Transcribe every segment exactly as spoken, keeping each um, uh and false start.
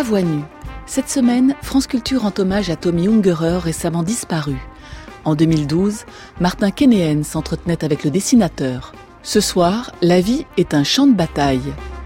À voix nue. Cette semaine, France Culture rend hommage à Tommy Ungerer, récemment disparu. En deux mille douze, Martin Kénéen s'entretenait avec le dessinateur. Ce soir, la vie est un champ de bataille.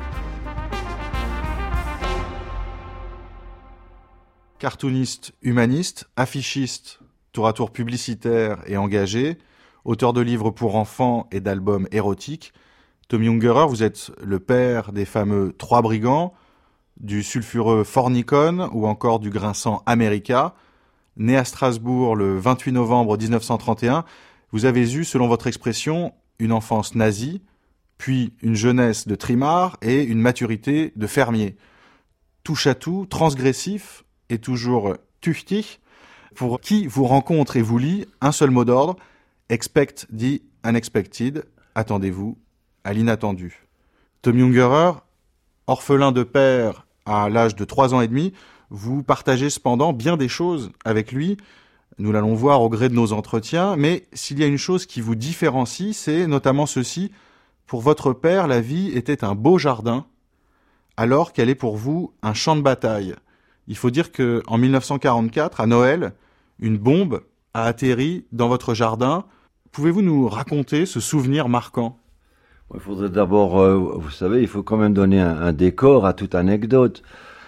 Cartooniste humaniste, affichiste, tour à tour publicitaire et engagé, auteur de livres pour enfants et d'albums érotiques, Tommy Ungerer, vous êtes le père des fameux Trois Brigands, du sulfureux Fornicon ou encore du grinçant America. Né à Strasbourg le vingt-huit novembre dix-neuf cent trente et un, vous avez eu, selon votre expression, une enfance nazie, puis une jeunesse de trimard et une maturité de fermier. Touche à tout, transgressif et toujours tüchtig. Pour qui vous rencontre et vous lit, un seul mot d'ordre, expect the unexpected, attendez-vous à l'inattendu. Tommy Ungerer, orphelin de père à l'âge de trois ans et demi, vous partagez cependant bien des choses avec lui. Nous l'allons voir au gré de nos entretiens, mais s'il y a une chose qui vous différencie, c'est notamment ceci. Pour votre père, la vie était un beau jardin, alors qu'elle est pour vous un champ de bataille. Il faut dire qu'en dix-neuf cent quarante-quatre, à Noël, une bombe a atterri dans votre jardin. Pouvez-vous nous raconter ce souvenir marquant ? Il faudrait d'abord, euh, vous savez, il faut quand même donner un, un décor à toute anecdote.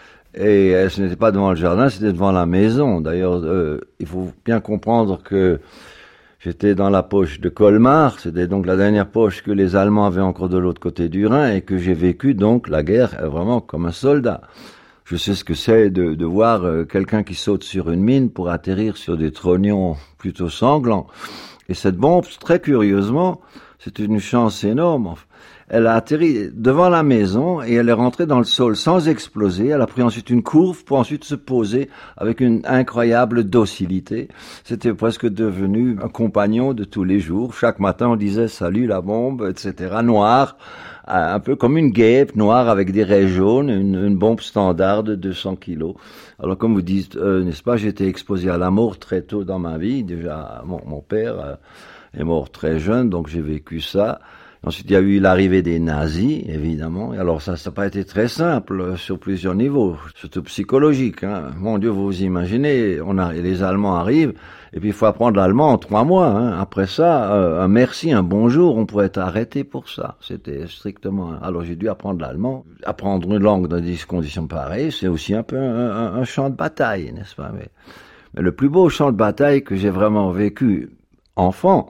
Et euh, ce n'était pas devant le jardin, c'était devant la maison. D'ailleurs, euh, il faut bien comprendre que j'étais dans la poche de Colmar, c'était donc la dernière poche que les Allemands avaient encore de l'autre côté du Rhin, et que j'ai vécu donc la guerre euh, vraiment comme un soldat. Je sais ce que c'est de, de voir euh, quelqu'un qui saute sur une mine pour atterrir sur des trognons plutôt sanglants. Et cette bombe, très curieusement, c'est une chance énorme. Elle a atterri devant la maison et elle est rentrée dans le sol sans exploser. Elle a pris ensuite une courbe pour ensuite se poser avec une incroyable docilité. C'était presque devenu un compagnon de tous les jours. Chaque matin, on disait « Salut la bombe », et cetera. Noir, un peu comme une guêpe noire avec des raies jaunes, une, une bombe standard de deux cents kilos. Alors comme vous dites, euh, n'est-ce pas, j'ai été exposé à la mort très tôt dans ma vie. Déjà, mon, mon père euh, est mort très jeune, donc j'ai vécu ça. Ensuite, il y a eu l'arrivée des nazis, évidemment. Et alors ça, ça n'a pas été très simple sur plusieurs niveaux, surtout psychologique. Hein. Mon Dieu, vous vous imaginez, on a, les Allemands arrivent, et puis il faut apprendre l'allemand en trois mois. Hein. Après ça, euh, un merci, un bonjour, on pourrait être arrêté pour ça. C'était strictement... Alors j'ai dû apprendre l'allemand. Apprendre une langue dans des conditions pareilles, c'est aussi un peu un, un, un champ de bataille, n'est-ce pas? Mais, mais le plus beau champ de bataille que j'ai vraiment vécu enfant,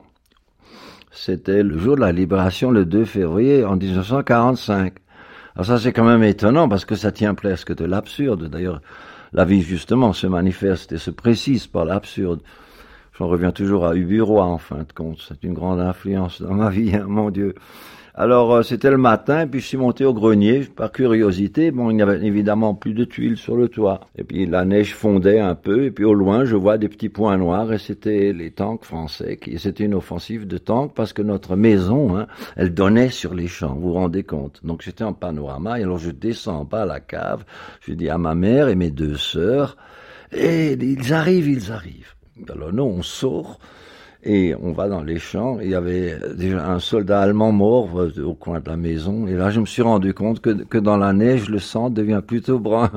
c'était le jour de la libération, le deux février en dix-neuf cent quarante-cinq. Alors ça, c'est quand même étonnant parce que ça tient presque de l'absurde. D'ailleurs, la vie, justement, se manifeste et se précise par l'absurde. J'en reviens toujours à Uburoy, en fin de compte. C'est une grande influence dans ma vie, hein, mon Dieu. Alors, euh, c'était le matin, puis je suis monté au grenier, par curiosité. Bon, il n'y avait évidemment plus de tuiles sur le toit. Et puis, la neige fondait un peu, et puis au loin, je vois des petits points noirs, et c'était les tanks français. Qui, c'était une offensive de tanks, parce que notre maison, hein, elle donnait sur les champs, vous vous rendez compte. Donc, j'étais en panorama, et alors je descends en bas à la cave, je dis à ma mère et mes deux sœurs, et ils arrivent, ils arrivent. Alors, nous, on sort, et on va dans les champs, et il y avait déjà un soldat allemand mort au coin de la maison. Et là, je me suis rendu compte que, que dans la neige, le sang devient plutôt brun.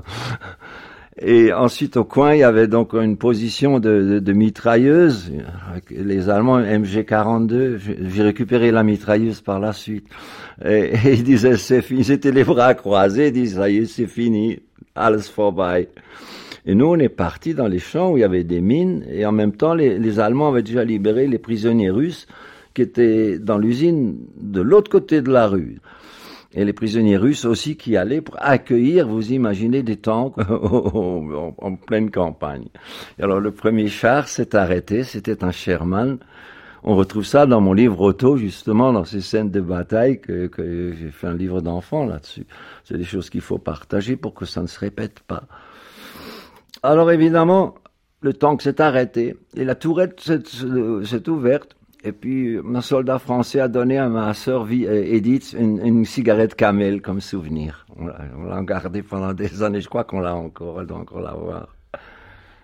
Et ensuite, au coin, il y avait donc une position de, de, de mitrailleuse. Avec les Allemands, M G quarante-deux. J'ai récupéré la mitrailleuse par la suite. Et, et ils disaient, c'est fini. Ils étaient les bras croisés. Ils disaient, ça y est, c'est fini. Alles vorbei. Et nous, on est partis dans les champs où il y avait des mines, et en même temps, les, les Allemands avaient déjà libéré les prisonniers russes qui étaient dans l'usine de l'autre côté de la rue. Et les prisonniers russes aussi qui allaient pour accueillir, vous imaginez, des tanks en, en pleine campagne. Et alors, le premier char s'est arrêté, c'était un Sherman. On retrouve ça dans mon livre auto, justement, dans ces scènes de bataille que, que j'ai fait un livre d'enfant là-dessus. C'est des choses qu'il faut partager pour que ça ne se répète pas. Alors évidemment, le tank s'est arrêté et la tourette s'est, s'est ouverte. Et puis, un soldat français a donné à ma sœur Edith une, une cigarette Camel comme souvenir. On l'a, on l'a gardée pendant des années, je crois qu'on l'a encore, elle doit encore l'avoir.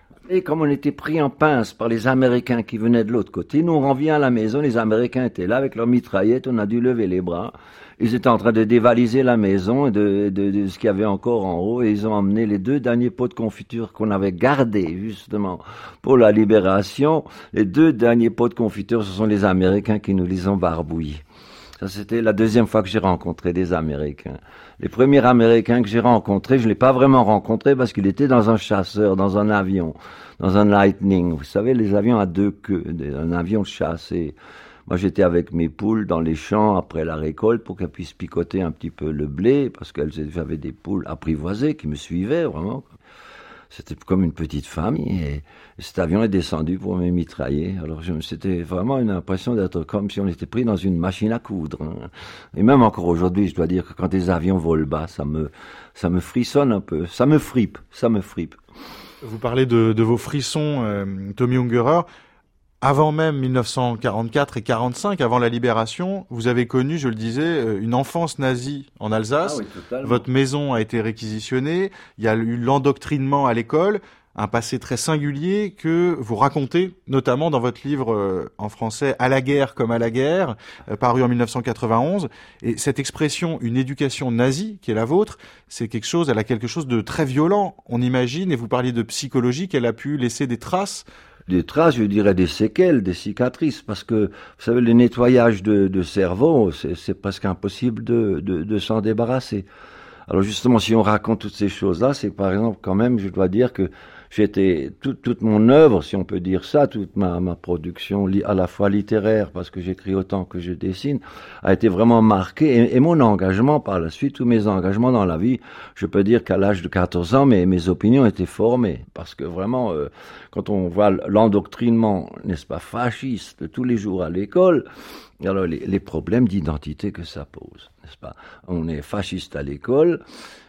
Et comme on était pris en pince par les Américains qui venaient de l'autre côté, nous on revient à la maison, les Américains étaient là avec leurs mitraillettes, on a dû lever les bras. Ils étaient en train de dévaliser la maison et de, de, de ce qu'il y avait encore en haut, et ils ont emmené les deux derniers pots de confiture qu'on avait gardés justement pour la libération. Les deux derniers pots de confiture, ce sont les Américains qui nous les ont barbouillés. Ça, c'était la deuxième fois que j'ai rencontré des Américains. Les premiers Américains que j'ai rencontrés, je ne l'ai pas vraiment rencontré parce qu'il était dans un chasseur, dans un avion, dans un Lightning. Vous savez, les avions à deux queues, un avion de chasse. Et moi, j'étais avec mes poules dans les champs après la récolte pour qu'elles puissent picoter un petit peu le blé parce qu'elles j'avais des poules apprivoisées qui me suivaient vraiment. C'était comme une petite famille et cet avion est descendu pour me mitrailler. Alors je, c'était vraiment une impression d'être comme si on était pris dans une machine à coudre. Hein. Et même encore aujourd'hui, je dois dire que quand des avions volent bas, ça me, ça me frissonne un peu, ça me fripe, ça me fripe. Vous parlez de, de vos frissons, euh, Tommy Ungerer. Avant même mille neuf cent quarante-quatre et quarante-cinq, avant la libération, vous avez connu, je le disais, une enfance nazie en Alsace. Ah oui, votre maison a été réquisitionnée. Il y a eu l'endoctrinement à l'école, un passé très singulier que vous racontez, notamment dans votre livre euh, en français « À la guerre comme à la guerre euh, », paru en mille neuf cent quatre-vingt-onze. Et cette expression « une éducation nazie » qui est la vôtre, c'est quelque chose, elle a quelque chose de très violent, on imagine, et vous parliez de psychologie, qu'elle a pu laisser des traces. Des traces, je dirais des séquelles, des cicatrices, parce que, vous savez, le nettoyage de, de cerveau, c'est, c'est presque impossible de, de, de s'en débarrasser. Alors justement, si on raconte toutes ces choses-là, c'est par exemple, quand même, je dois dire que j'étais, tout, toute mon œuvre, si on peut dire ça, toute ma, ma production, li, à la fois littéraire, parce que j'écris autant que je dessine, a été vraiment marquée. Et, et mon engagement par la suite, tous mes engagements dans la vie, je peux dire qu'à l'âge de quatorze ans, mes, mes opinions étaient formées. Parce que vraiment, euh, quand on voit l'endoctrinement, n'est-ce pas, fasciste, tous les jours à l'école, alors les, les problèmes d'identité que ça pose, n'est-ce pas? On est fasciste à l'école,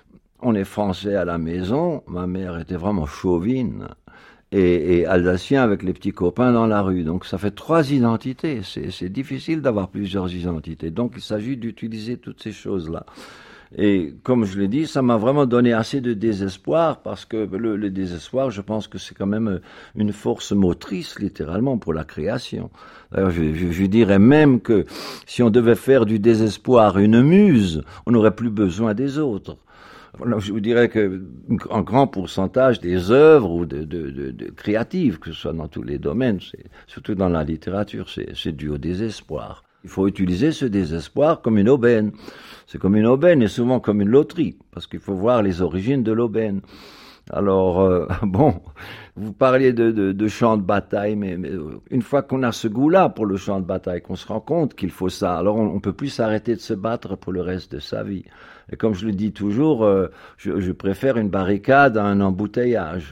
on est français à la maison, ma mère était vraiment chauvine, et, et alsacien avec les petits copains dans la rue. Donc ça fait trois identités, c'est, c'est difficile d'avoir plusieurs identités. Donc il s'agit d'utiliser toutes ces choses-là. Et comme je l'ai dit, ça m'a vraiment donné assez de désespoir, parce que le, le désespoir, je pense que c'est quand même une force motrice, littéralement, pour la création. D'ailleurs, je, je, je dirais même que si on devait faire du désespoir une muse, on n'aurait plus besoin des autres. Je vous dirais que un grand pourcentage des œuvres ou de, de, de, de créatives, que ce soit dans tous les domaines, c'est, surtout dans la littérature, c'est, c'est dû au désespoir. Il faut utiliser ce désespoir comme une aubaine. C'est comme une aubaine et souvent comme une loterie, parce qu'il faut voir les origines de l'aubaine. Alors, euh, bon, vous parliez de, de, de champ de bataille, mais, mais une fois qu'on a ce goût-là pour le champ de bataille, qu'on se rend compte qu'il faut ça, alors on ne peut plus s'arrêter de se battre pour le reste de sa vie. Et comme je le dis toujours, euh, je, je préfère une barricade à un embouteillage.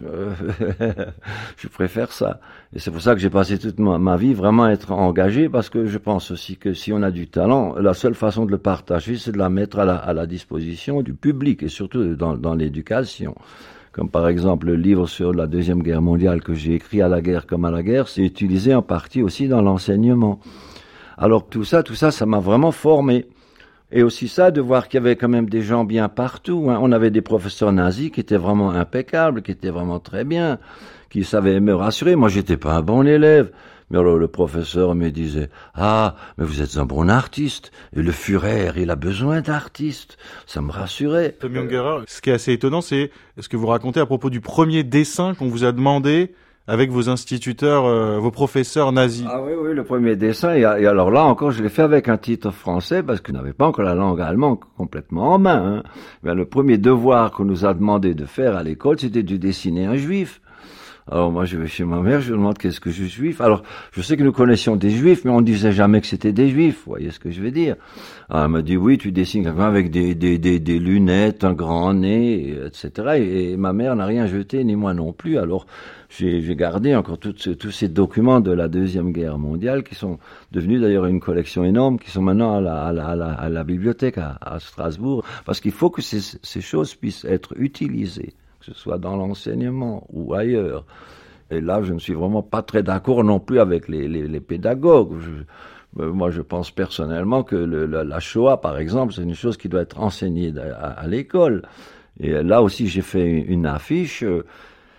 Je préfère ça. Et c'est pour ça que j'ai passé toute ma, ma vie vraiment à être engagé, parce que je pense aussi que si on a du talent, la seule façon de le partager, c'est de la mettre à la, à la disposition du public, et surtout dans, dans l'éducation. Comme par exemple le livre sur la Deuxième Guerre mondiale que j'ai écrit, À la guerre comme à la guerre, c'est utilisé en partie aussi dans l'enseignement. Alors tout ça, tout ça, ça m'a vraiment formé. Et aussi ça, de voir qu'il y avait quand même des gens bien partout. Hein. On avait des professeurs nazis qui étaient vraiment impeccables, qui étaient vraiment très bien, qui savaient me rassurer. Moi, j'étais pas un bon élève. Mais alors le professeur me disait « Ah, mais vous êtes un bon artiste, et le Führer, il a besoin d'artistes. » Ça me rassurait. Tommy Ungerer, ce qui est assez étonnant, c'est ce que vous racontez à propos du premier dessin qu'on vous a demandé avec vos instituteurs, euh, vos professeurs nazis. Ah oui, oui, le premier dessin. Et, et alors là encore, je l'ai fait avec un titre français, parce que je n'avais pas encore la langue allemande complètement en main. Hein. Mais le premier devoir qu'on nous a demandé de faire à l'école, c'était de dessiner un juif. Alors moi, je vais chez ma mère, je lui demande qu'est-ce que je suis juif. Alors, je sais que nous connaissions des juifs, mais on ne disait jamais que c'était des juifs. Vous voyez ce que je veux dire? Alors, elle m'a dit, oui, tu dessines quelqu'un avec des, des, des, des lunettes, un grand nez, et cetera. Et, et ma mère n'a rien jeté, ni moi non plus. Alors, j'ai, j'ai gardé encore tout ce, tous ces documents de la Deuxième Guerre mondiale, qui sont devenus d'ailleurs une collection énorme, qui sont maintenant à la, à la, à la, à la bibliothèque à, à Strasbourg. Parce qu'il faut que ces, ces choses puissent être utilisées, que ce soit dans l'enseignement ou ailleurs. Et là, je ne suis vraiment pas très d'accord non plus avec les, les, les pédagogues. Je, euh, moi, je pense personnellement que le, la, la Shoah, par exemple, c'est une chose qui doit être enseignée à, à l'école. Et là aussi, j'ai fait une affiche euh,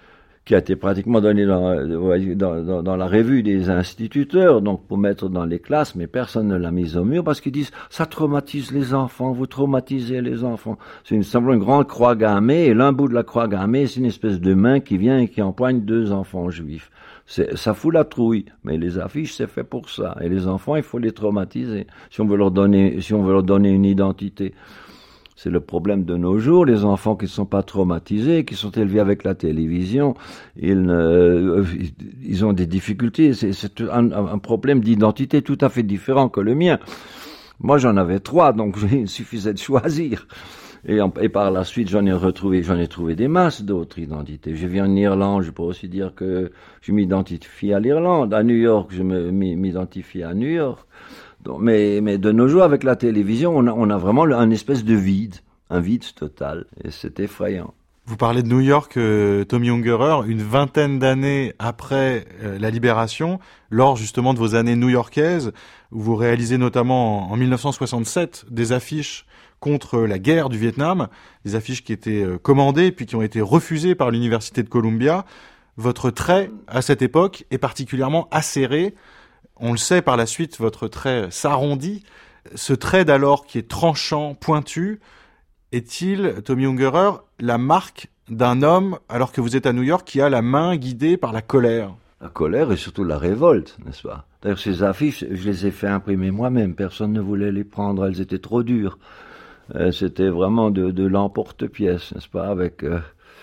qui a été pratiquement donné dans, dans, dans, dans la revue des instituteurs, donc pour mettre dans les classes, mais personne ne l'a mise au mur parce qu'ils disent ça traumatise les enfants, vous traumatisez les enfants. C'est une, simplement une grande croix gammée, et l'un bout de la croix gammée, c'est une espèce de main qui vient et qui empoigne deux enfants juifs. C'est, ça fout la trouille, mais les affiches, c'est fait pour ça. Et les enfants, il faut les traumatiser si on veut leur donner, si on veut leur donner une identité. C'est le problème de nos jours, les enfants qui ne sont pas traumatisés, qui sont élevés avec la télévision, ils, euh, ils ont des difficultés. C'est, c'est un, un problème d'identité tout à fait différent que le mien. Moi, j'en avais trois, donc il suffisait de choisir. Et, en, et par la suite, j'en ai retrouvé, j'en ai trouvé des masses d'autres identités. Je viens en Irlande, je peux aussi dire que je m'identifie à l'Irlande. À New York, je me, m'identifie à New York. Donc, mais, mais de nos jours, avec la télévision, on a, on a vraiment un espèce de vide, un vide total, et c'est effrayant. Vous parlez de New York, euh, Tommy Ungerer, une vingtaine d'années après euh, la libération, lors justement de vos années new-yorkaises, où vous réalisez notamment en, en dix-neuf cent soixante-sept des affiches contre la guerre du Vietnam, des affiches qui étaient euh, commandées puis qui ont été refusées par l'Université de Columbia. Votre trait, à cette époque, est particulièrement acéré. On le sait par la suite, votre trait s'arrondit. Ce trait d'alors qui est tranchant, pointu, est-il, Tommy Ungerer, la marque d'un homme, alors que vous êtes à New York, qui a la main guidée par la colère? La colère et surtout la révolte, n'est-ce pas? D'ailleurs, ces affiches, je les ai fait imprimer moi-même. Personne ne voulait les prendre, elles étaient trop dures. Euh, c'était vraiment de, de l'emporte-pièce, n'est-ce pas? Avec... Euh...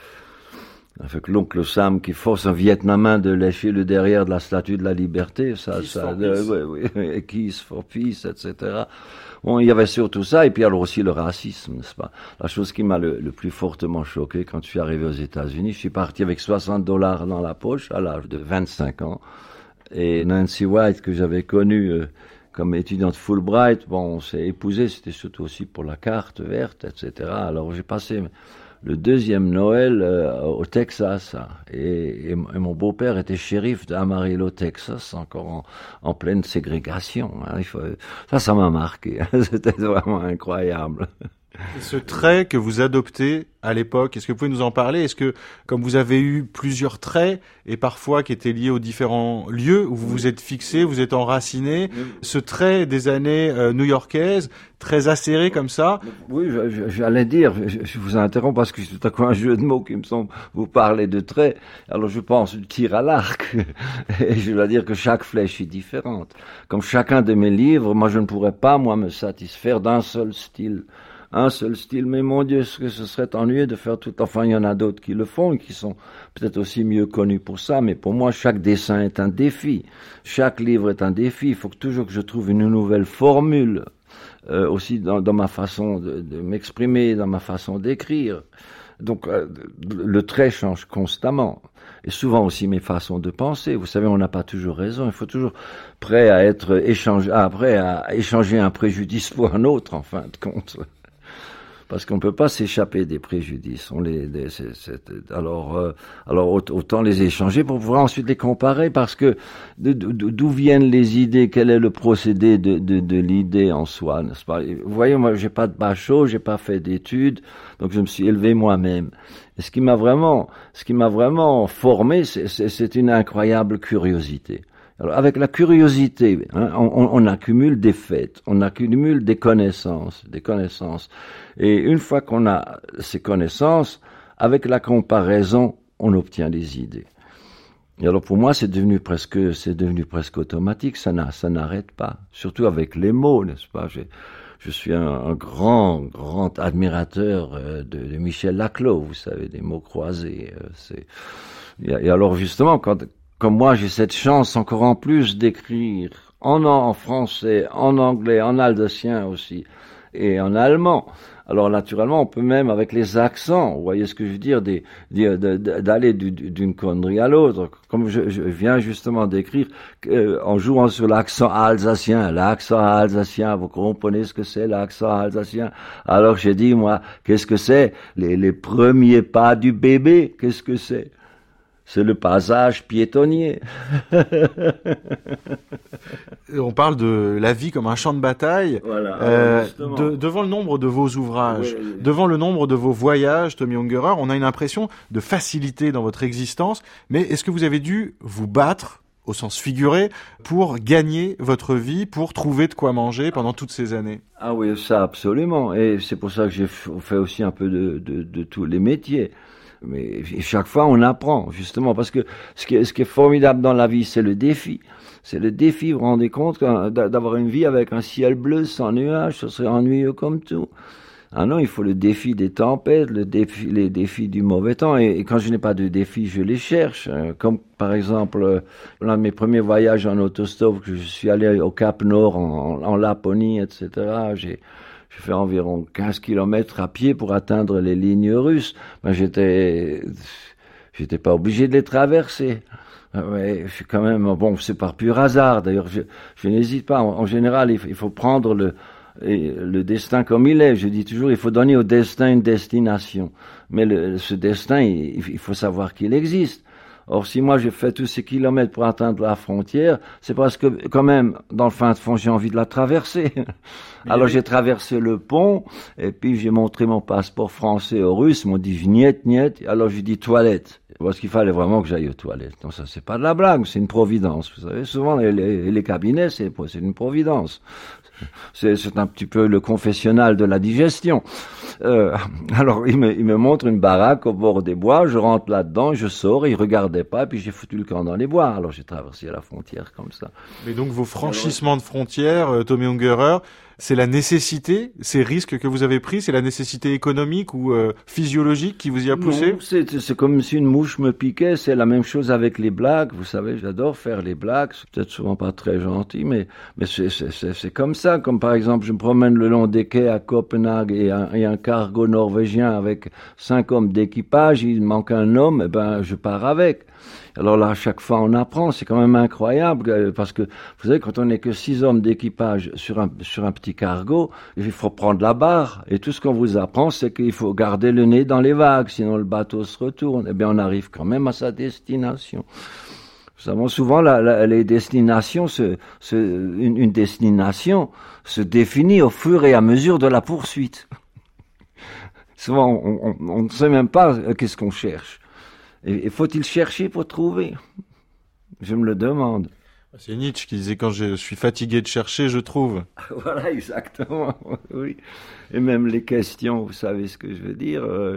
Avec l'oncle Sam qui force un Vietnamien de lécher le derrière de la statue de la liberté, ça, Kiss ça, for de, peace. oui, oui, Kiss for peace, et cetera. Bon, il y avait surtout ça, et puis alors aussi le racisme, n'est-ce pas? La chose qui m'a le, le plus fortement choqué quand je suis arrivé aux États-Unis, je suis parti avec soixante dollars dans la poche à l'âge de vingt-cinq ans, et Nancy White que j'avais connue euh, comme étudiante Fulbright, bon, on s'est épousé, c'était surtout aussi pour la carte verte, et cetera. Alors j'ai passé le deuxième Noël euh, au Texas, hein, et, et, et mon beau-père était shérif d'Amarillo, Texas, encore en, en pleine ségrégation. Hein, il faut, ça, ça m'a marqué. Hein, c'était vraiment incroyable. Et ce trait que vous adoptez à l'époque, est-ce que vous pouvez nous en parler? Est-ce que, comme vous avez eu plusieurs traits, et parfois qui étaient liés aux différents lieux où vous vous êtes fixé, vous êtes enraciné, ce trait des années euh, new-yorkaises, très acéré comme ça? Oui, je, je, j'allais dire, je, je vous interromps parce que c'est tout à coup un jeu de mots qui me semble vous parler de traits. Alors je pense du tir à l'arc, et je dois dire que chaque flèche est différente. Comme chacun de mes livres, moi je ne pourrais pas, moi, me satisfaire d'un seul style. Un seul style, mais mon Dieu, ce que ce serait ennuyeux de faire tout. Enfin, il y en a d'autres qui le font et qui sont peut-être aussi mieux connus pour ça, mais pour moi, chaque dessin est un défi. Chaque livre est un défi. Il faut que toujours que je trouve une nouvelle formule, euh, aussi dans, dans ma façon de, de m'exprimer, dans ma façon d'écrire. Donc, euh, le trait change constamment. Et souvent aussi mes façons de penser. Vous savez, on n'a pas toujours raison. Il faut toujours prêt à être échangé, ah, prêt à échanger un préjudice pour un autre, en fin de compte. Parce qu'on ne peut pas s'échapper des préjudices. On les, des, c'est, c'est, alors, euh, alors autant les échanger pour pouvoir ensuite les comparer, parce que d'où viennent les idées, quel est le procédé de, de, de l'idée en soi, n'est-ce pas? Vous voyez, moi, j'ai pas de bachot, j'ai pas fait d'études, donc je me suis élevé moi-même. Et ce qui m'a vraiment, ce qui m'a vraiment formé, c'est, c'est, c'est une incroyable curiosité. Alors, avec la curiosité, hein, on, on accumule des faits, on accumule des connaissances, des connaissances. Et une fois qu'on a ces connaissances, avec la comparaison, on obtient des idées. Et alors pour moi, c'est devenu presque, c'est devenu presque automatique. Ça n'a, ça n'arrête pas. Surtout avec les mots, n'est-ce pas? J'ai, je suis un, un grand, grand admirateur euh, de, de Michel Laclos. Vous savez, des mots croisés. Euh, c'est. Et, et alors justement, quand comme moi, j'ai cette chance encore en plus d'écrire en, en français, en anglais, en alsacien aussi, et en allemand. Alors naturellement, on peut même avec les accents, vous voyez ce que je veux dire, des, des, d'aller d'une connerie à l'autre. Comme je, je viens justement d'écrire, euh, en jouant sur l'accent alsacien, l'accent alsacien, vous comprenez ce que c'est l'accent alsacien? Alors j'ai dit, moi, qu'est-ce que c'est? Les, les premiers pas du bébé, qu'est-ce que c'est? c'est le passage piétonnier. On parle de la vie comme un champ de bataille. Voilà, euh, de, devant le nombre de vos ouvrages, oui, oui. devant le nombre de vos voyages, Tommy Ungerer, on a une impression de facilité dans votre existence. Mais est-ce que vous avez dû vous battre, au sens figuré, pour gagner votre vie, pour trouver de quoi manger pendant toutes ces années? Ah oui, ça absolument. Et c'est pour ça que j'ai fait aussi un peu de, de, de tous les métiers. Mais chaque fois, on apprend, justement, parce que ce qui est, ce qui est formidable dans la vie, c'est le défi. C'est le défi, vous vous rendez compte, d'avoir une vie avec un ciel bleu sans nuages, ce serait ennuyeux comme tout. Ah non, il faut le défi des tempêtes, le défi, les défis du mauvais temps. Et, et quand je n'ai pas de défi, je les cherche. Comme par exemple, l'un de mes premiers voyages en autostop, que je suis allé au Cap Nord, en, en Laponie, et cetera. J'ai, j'ai fait environ quinze kilomètres à pied pour atteindre les lignes russes. Ben, j'étais, j'étais pas obligé de les traverser. Ouais, je suis quand même, bon, c'est par pur hasard. D'ailleurs, je, je n'hésite pas. En, en général, il faut, il faut prendre le, Et le destin comme il est, je dis toujours, il faut donner au destin une destination. Mais le, ce destin, il, il faut savoir qu'il existe. Or, si moi j'ai fait tous ces kilomètres pour atteindre la frontière, c'est parce que, quand même, dans le fin de fond, j'ai envie de la traverser. Alors, j'ai traversé le pont, et puis j'ai montré mon passeport français aux Russes, ils m'ont dit niet, niet, alors j'ai dit toilette. Parce qu'il fallait vraiment que j'aille aux toilettes. Donc ça, c'est pas de la blague, c'est une providence. Vous savez, souvent, les, les, les cabinets, c'est, c'est une providence. C'est, c'est un petit peu le confessionnal de la digestion. Euh, alors, il me, il me montre une baraque au bord des bois, je rentre là-dedans, je sors, et il regardait pas, puis j'ai foutu le camp dans les bois. Alors, j'ai traversé la frontière comme ça. Mais donc, vos franchissements de frontières, euh, Tommy Ungerer, c'est la nécessité, ces risques que vous avez pris, c'est la nécessité économique ou euh, physiologique qui vous y a poussé? Non, c'est, c'est comme si une mouche me piquait, c'est la même chose avec les blagues. Vous savez, j'adore faire les blagues, c'est peut-être souvent pas très gentil, mais, mais c'est, c'est, c'est, c'est comme ça. Comme par exemple, je me promène le long des quais à Copenhague et un, et un cargo norvégien avec cinq hommes d'équipage, il manque un homme, et ben je pars avec. Alors là, à chaque fois, on apprend. C'est quand même incroyable parce que, vous savez, quand on n'est que six hommes d'équipage sur un, sur un petit cargo, il faut prendre la barre. Et tout ce qu'on vous apprend, c'est qu'il faut garder le nez dans les vagues, sinon le bateau se retourne. Eh bien, on arrive quand même à sa destination. Nous savons souvent, la, la, les destinations, se, se, une, une destination se définit au fur et à mesure de la poursuite. Souvent, on, on, on ne sait même pas qu'est-ce qu'on cherche. Et faut-il chercher pour trouver? Je me le demande. C'est Nietzsche qui disait « Quand je suis fatigué de chercher, je trouve ». Voilà, exactement, oui. Et même les questions, vous savez ce que je veux dire, euh,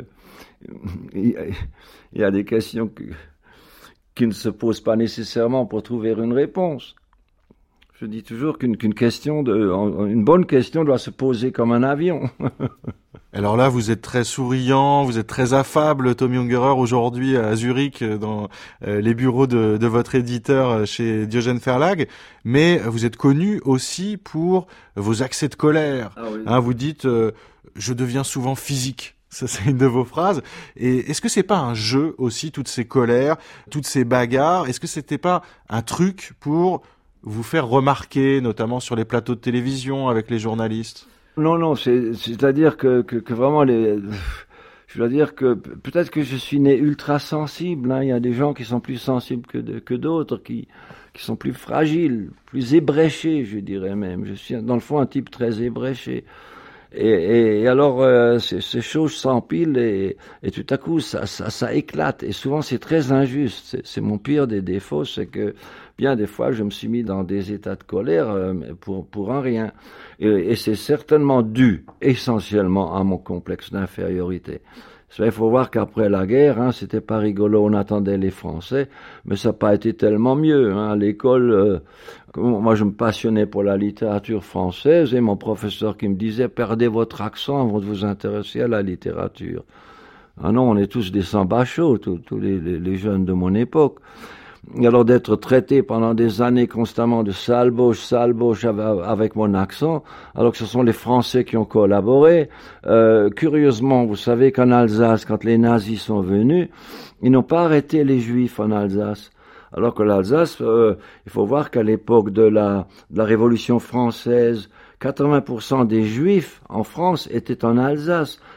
il, y a, il y a des questions que, qui ne se posent pas nécessairement pour trouver une réponse. Je dis toujours qu'une, qu'une question, de, une bonne question doit se poser comme un avion. Alors là, vous êtes très souriant, vous êtes très affable, Tommy Ungerer, aujourd'hui à Zurich, dans euh, les bureaux de, de votre éditeur chez Diogène Verlag, mais vous êtes connu aussi pour vos accès de colère. Ah oui. Hein, vous dites euh, « je deviens souvent physique ». Ça, c'est une de vos phrases. Et est-ce que c'est pas un jeu aussi, toutes ces colères, toutes ces bagarres? Est-ce que c'était pas un truc pour vous faire remarquer, notamment sur les plateaux de télévision avec les journalistes? Non, non, c'est, c'est-à-dire que, que, que vraiment, les, je dois dire que peut-être que je suis né ultra sensible. Hein. Il y a des gens qui sont plus sensibles que, de, que d'autres, qui, qui sont plus fragiles, plus ébréchés, je dirais même. Je suis dans le fond un type très ébréché. Et, et, et alors, euh, ces, ces choses s'empilent et, et tout à coup, ça, ça, ça éclate. Et souvent, c'est très injuste. C'est, c'est mon pire des défauts, c'est que bien des fois, je me suis mis dans des états de colère euh, pour, pour un rien. Et, et c'est certainement dû essentiellement à mon complexe d'infériorité. Il faut voir qu'après la guerre, hein, c'était pas rigolo, on attendait les Français, mais ça n'a pas été tellement mieux. Hein. À l'école, euh, moi je me passionnais pour la littérature française et mon professeur qui me disait « Perdez votre accent avant de vous intéresser à la littérature ». Ah non, on est tous des sans-bachot, tous, tous les, les, les jeunes de mon époque. Et alors d'être traité pendant des années constamment de sale-bauche, sale-bauche avec mon accent, alors que ce sont les Français qui ont collaboré. Euh, curieusement, vous savez qu'en Alsace, quand les nazis sont venus, ils n'ont pas arrêté les Juifs en Alsace. Alors que l'Alsace, euh, il faut voir qu'à l'époque de la, de la Révolution française, quatre-vingts pour cent des Juifs en France étaient en Alsace.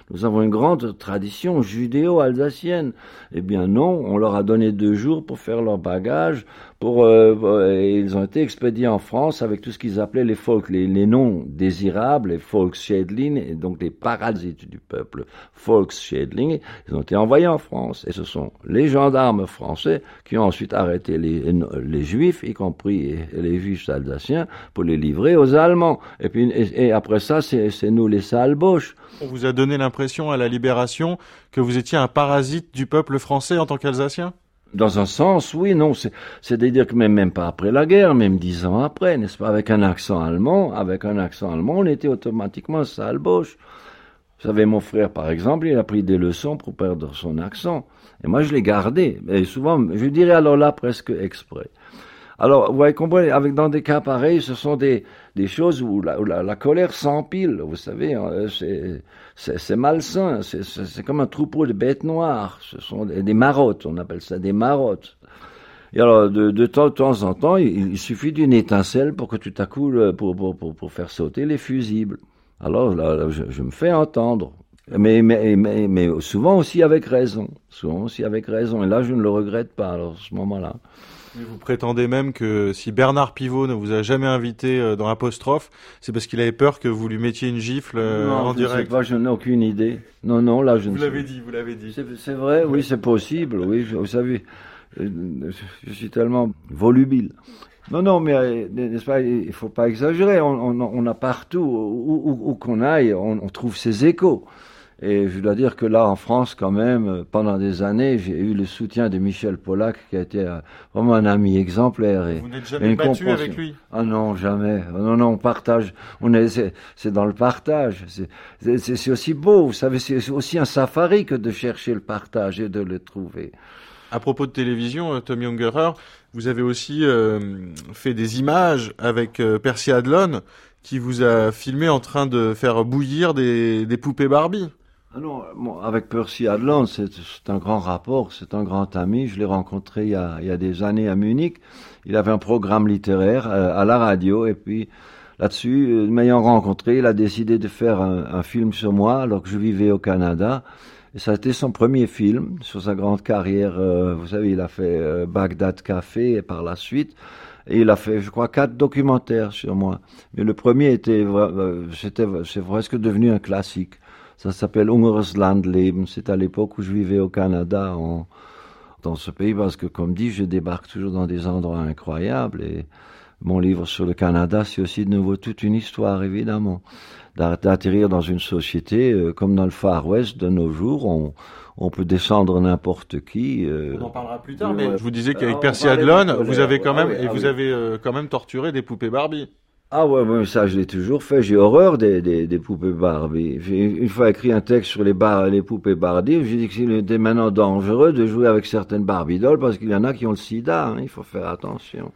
Nous avons une grande tradition judéo-alsacienne. Eh bien non, on leur a donné deux jours pour faire leur bagage. Pour, euh, et ils ont été expédiés en France avec tout ce qu'ils appelaient les folk, les, les noms désirables, les Volksschädling, et donc les parasites du peuple, Volksschädling. Ils ont été envoyés en France. Et ce sont les gendarmes français qui ont ensuite arrêté les, les juifs, y compris les juifs alsaciens, pour les livrer aux Allemands. Et puis, et, et après ça, c'est, c'est nous les Salboches. On vous a donné l'impression à la Libération que vous étiez un parasite du peuple français en tant qu'Alsacien ? Dans un sens, oui, non, c'est, c'est-à-dire que même, même pas après la guerre, même dix ans après, n'est-ce pas, avec un accent allemand, avec un accent allemand, on était automatiquement Salboche. Vous savez, mon frère, par exemple, il a pris des leçons pour perdre son accent. Et moi, je l'ai gardé. Et souvent, je dirais alors là presque exprès. Alors, vous voyez, comprenez, avec, dans des cas pareils, ce sont des, des choses où la, où la, la colère s'empile, vous savez, c'est, c'est, c'est malsain, c'est, c'est, c'est comme un troupeau de bêtes noires, ce sont des, des marottes, on appelle ça des marottes. Et alors, de, de, temps, de temps en temps, il, il suffit d'une étincelle pour que tout à coup, pour, pour, pour, pour faire sauter les fusibles. Alors, là, là je, je me fais entendre. Mais, mais, mais, mais souvent aussi avec raison, souvent aussi avec raison, et là, je ne le regrette pas, alors, à ce moment-là. Mais vous prétendez même que si Bernard Pivot ne vous a jamais invité dans l'apostrophe, c'est parce qu'il avait peur que vous lui mettiez une gifle non, en je direct. Ne sais pas, je n'ai aucune idée. Non, non, là, je vous ne l'avez sais. dit, vous l'avez dit. C'est, c'est vrai, oui, c'est possible, oui, vous savez, je suis tellement volubile. Non, non, mais n'est-ce pas, il faut pas exagérer, on, on, on a partout, où, où, où qu'on aille, on, on trouve ces échos. Et je dois dire que là, en France, quand même, pendant des années, j'ai eu le soutien de Michel Polac, qui a été euh, vraiment un ami exemplaire. Et, vous n'êtes jamais battu avec lui ? Ah non, jamais. Non, non, on partage. On est, c'est, c'est dans le partage. C'est, c'est, c'est aussi beau, vous savez, c'est aussi un safari que de chercher le partage et de le trouver. À propos de télévision, Tommy Ungerer, vous avez aussi euh, fait des images avec euh, Percy Adlon, qui vous a filmé en train de faire bouillir des, des poupées Barbie. Ah non, bon, avec Percy Adlon, c'est, c'est un grand rapport, c'est un grand ami. Je l'ai rencontré il y a, il y a des années à Munich. Il avait un programme littéraire euh, à la radio, et puis là-dessus, euh, m'ayant rencontré, il a décidé de faire un, un film sur moi alors que je vivais au Canada. Et ça a été son premier film sur sa grande carrière. Euh, vous savez, il a fait euh, Bagdad Café et par la suite. Et il a fait, je crois, quatre documentaires sur moi. Mais le premier était, euh, c'était, c'est presque devenu un classique. Ça s'appelle Ungeres Landleben. C'est à l'époque où je vivais au Canada, en, dans ce pays, parce que, comme dit, je débarque toujours dans des endroits incroyables. Et mon livre sur le Canada, c'est aussi de nouveau toute une histoire, évidemment. D'atterrir dans une société, euh, comme dans le Far West de nos jours, on, on peut descendre n'importe qui. Euh, on en parlera plus tard, mais ouais. je vous disais qu'avec Alors, Percy Adlon, vous avez quand ah même, oui, et ah vous oui. avez euh, quand même torturé des poupées Barbie. Ah ouais, ouais, ça je l'ai toujours fait. J'ai horreur des, des, des poupées Barbie. J'ai une fois écrit un texte sur les, bar, les poupées Barbie. J'ai dit que c'était maintenant dangereux de jouer avec certaines Barbie dolls parce qu'il y en a qui ont le sida. Hein, il faut faire attention.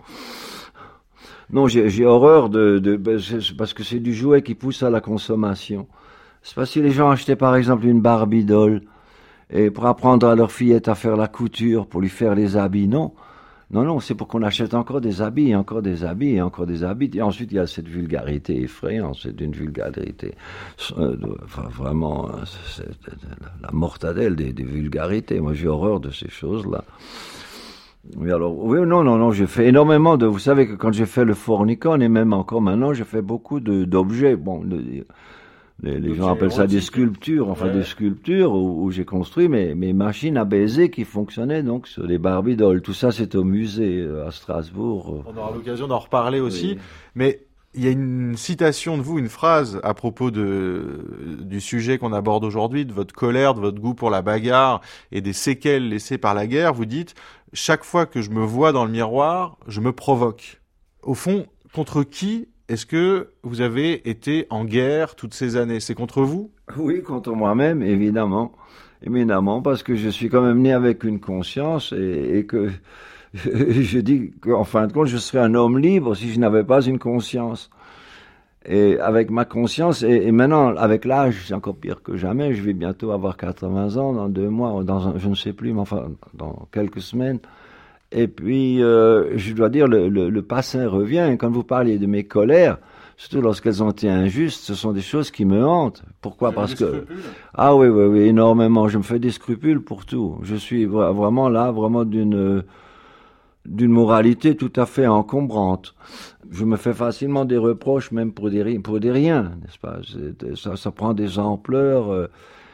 Non, j'ai, j'ai horreur de, de, de parce que c'est du jouet qui pousse à la consommation. C'est parce que si les gens achetaient par exemple une Barbie doll et pour apprendre à leur fillette à faire la couture, pour lui faire les habits, non. Non, non, c'est pour qu'on achète encore des habits, encore des habits, et encore des habits. Et ensuite, il y a cette vulgarité effrayante, c'est d'une vulgarité euh, enfin, vraiment, c'est la mortadelle des, des vulgarités. Moi, j'ai horreur de ces choses-là. Oui, alors, oui, non, non, non, j'ai fait énormément de, vous savez que quand j'ai fait le Fornicon, et même encore maintenant, j'ai fait beaucoup de, d'objets, bon, de, Les, les gens appellent ça des sculptures, enfin ouais. des sculptures où, où j'ai construit mes, mes machines à baiser qui fonctionnaient donc sur les Barbie dolls. Tout ça, c'est au musée à Strasbourg. On aura l'occasion d'en reparler aussi. Oui. Mais il y a une citation de vous, une phrase à propos de, du sujet qu'on aborde aujourd'hui, de votre colère, de votre goût pour la bagarre et des séquelles laissées par la guerre. Vous dites « Chaque fois que je me vois dans le miroir, je me provoque ». Au fond, contre qui est-ce que vous avez été en guerre toutes ces années ? C'est contre vous ? Oui, contre moi-même, évidemment. Évidemment, parce que je suis quand même né avec une conscience et, et que je dis qu'en fin de compte, je serais un homme libre si je n'avais pas une conscience. Et avec ma conscience, et, et maintenant, avec l'âge, c'est encore pire que jamais. Je vais bientôt avoir quatre-vingts ans, dans deux mois, dans un, je ne sais plus, mais enfin, dans quelques semaines. Et puis, euh, je dois dire, le, le, le passé revient. Quand vous parliez de mes colères, surtout lorsqu'elles ont été injustes, ce sont des choses qui me hantent. Pourquoi? Parce que ah oui, oui, oui, énormément. Je me fais des scrupules pour tout. Je suis vraiment là, vraiment d'une d'une moralité tout à fait encombrante. Je me fais facilement des reproches, même pour des pour des riens, n'est-ce pas? Ça, ça prend des ampleurs, euh,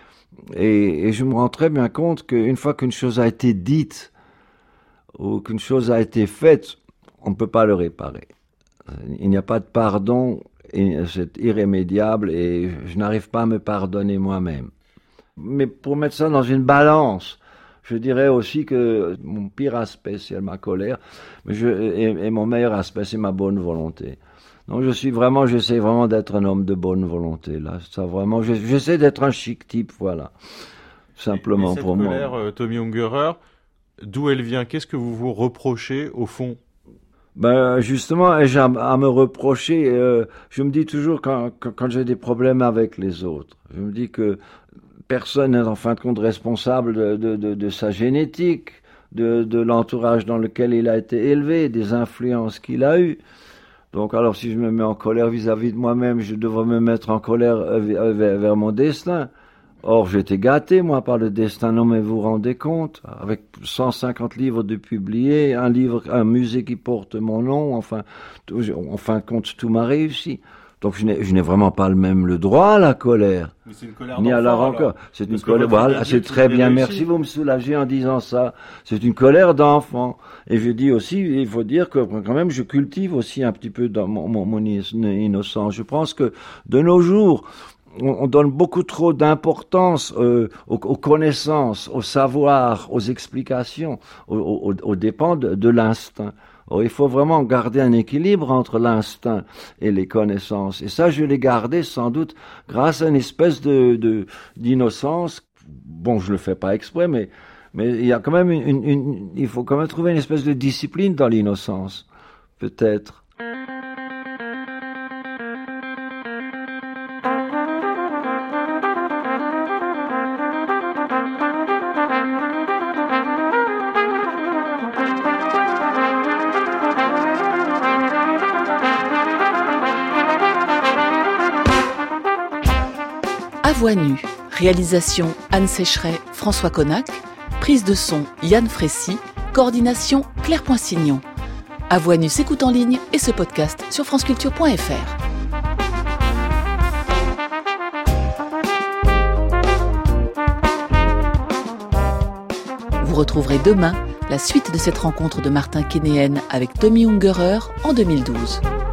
et, et je me rends très bien compte qu'une fois qu'une chose a été dite ou qu'une chose a été faite, on ne peut pas le réparer. Il n'y a pas de pardon, c'est irrémédiable et je n'arrive pas à me pardonner moi-même. Mais pour mettre ça dans une balance, je dirais aussi que mon pire aspect, c'est ma colère, mais je, et, et mon meilleur aspect, c'est ma bonne volonté. Donc je suis vraiment, j'essaie vraiment d'être un homme de bonne volonté. Là, ça vraiment, j'essaie d'être un chic type, voilà, simplement et, et cette pour moi. Cette colère, euh, Tommy Ungerer, d'où elle vient? Qu'est-ce que vous vous reprochez au fond? Ben justement, j'ai à, à me reprocher. Euh, je me dis toujours quand, quand, quand j'ai des problèmes avec les autres, je me dis que personne n'est en fin de compte responsable de, de, de, de sa génétique, de, de l'entourage dans lequel il a été élevé, des influences qu'il a eues. Donc alors si je me mets en colère vis-à-vis de moi-même, je devrais me mettre en colère vers, vers mon destin. Or, j'étais gâté, moi, par le destin. Non, mais vous vous rendez compte, avec cent cinquante livres de publiés, un livre, un musée qui porte mon nom, enfin, tout, en fin de compte, tout m'a réussi. Donc, je n'ai, je n'ai vraiment pas le même le droit à la colère. Mais c'est une colère Ni à la rancœur. C'est une colère, voilà, c'est très bien. Merci, vous me soulagez en disant ça. C'est une colère d'enfant. Et je dis aussi, il faut dire que, quand même, je cultive aussi un petit peu dans mon, mon, mon innocence. Je pense que, de nos jours, on donne beaucoup trop d'importance euh, aux, aux connaissances, au savoir, aux explications, aux, aux, aux dépens de, de l'instinct. Or, il faut vraiment garder un équilibre entre l'instinct et les connaissances. Et ça, je l'ai gardé sans doute grâce à une espèce de, de d'innocence. Bon, je le fais pas exprès, mais mais il y a quand même une, une, une il faut quand même trouver une espèce de discipline dans l'innocence, peut-être. À voix nue, réalisation Anne Sécheret, François Connac, prise de son Yann Frécy, coordination Claire Poinsignon. À voix nue s'écoute en ligne et ce podcast sur franceculture point f r. Vous retrouverez demain la suite de cette rencontre de Martin Kénéen avec Tommy Ungerer en deux mille douze.